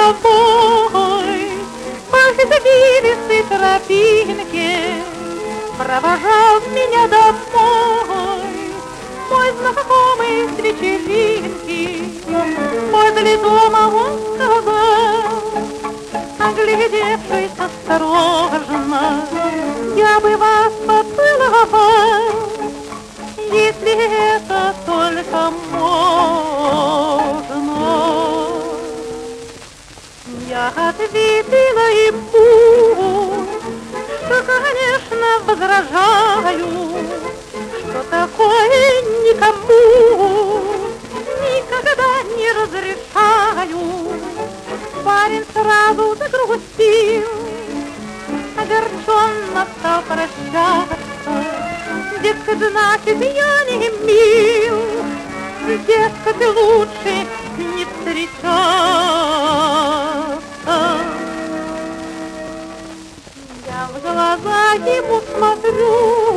тобой по извилистой тропинке провожал меня домой мой знакомый с вечеринки. Возле дома он сказал, оглядевшись осторожно: я бы вас поцеловал, если это только можно. Я ответила ему, что, конечно, возражаю, что такое никому никогда не разрешаю. Парень сразу загрустил, огорченно стал прощаться. Дескать, значит, я не мил, дескать, лучше не встречаться. Я в глаза ему смотрю,